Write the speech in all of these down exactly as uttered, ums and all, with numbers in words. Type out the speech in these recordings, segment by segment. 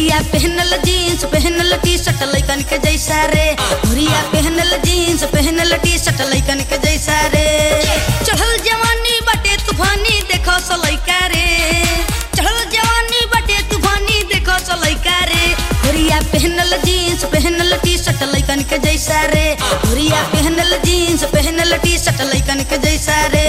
घुरिया पहनल जीन्स पहनल T shirt लइकन के जैसा रे घुरिया पहनल जीन्स पहनल टी शर्ट लइकन के जैसा रे चढ़ल जवानी बाटे तूफानी देखो सो लइका रे चढ़ल जवानी बाटे तूफानी देखो सो लइका रे घुरिया पहनल जीन्स पहनल टी शर्ट लइकन के जैसा रे घुरिया पहनल जीन्स पहनल टी शर्ट लइकन के जैसा रे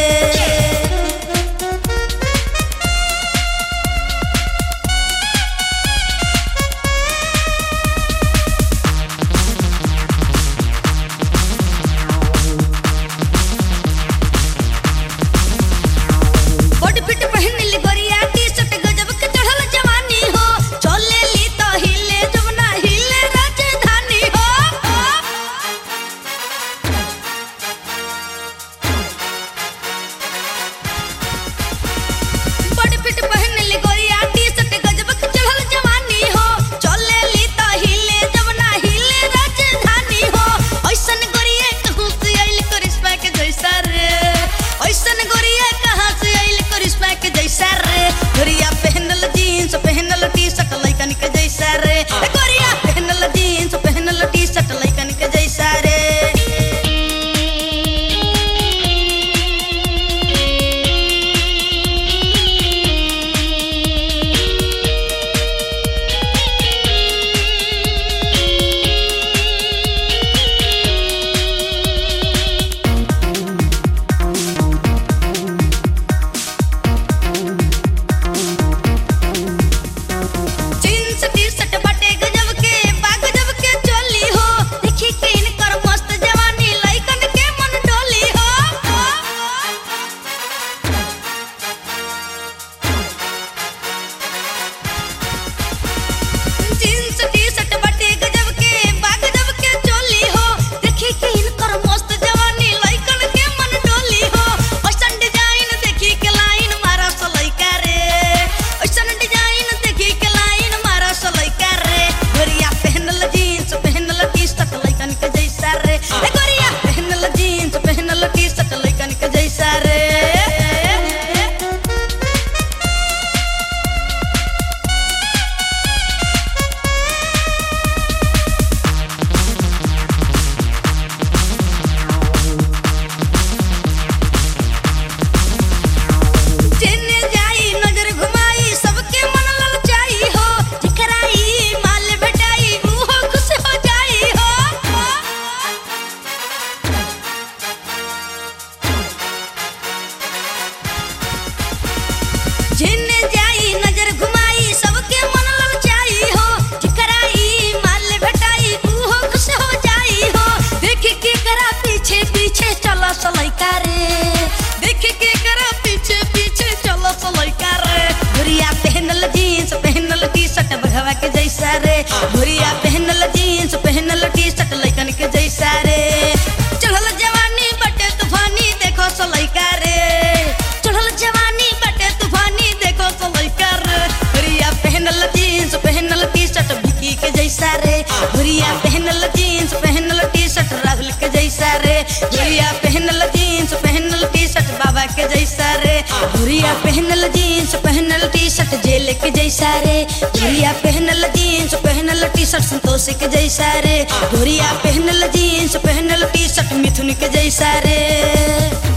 घुरिया पहनल जीन्स पहनल टी शर्ट लइकन के जैसा रे चढ़ल जवानी बटे तूफानी देखो सो लइका रे चढ़ल जवानी बटे तूफानी देखो सो लइका रे घुरिया पहनल जीन्स पहनल टी शर्ट भिकी के जैसा रे घुरिया पहनल जीन्स पहनल टी शर्ट राहुल के जैसा रे घुरिया पहनल जीन्स पहनल टी शर्ट बाबा के जैसा रे घुरिया पहनल जीन्स पहनल टी शर्ट जेल के जैसा रे घुरिया पहनल जीन्स पहनल टी शर्ट संतोष के जैसा रे घुरिया पहनल जीन्स पहनल टी शर्ट मिथुन के जैसा रे।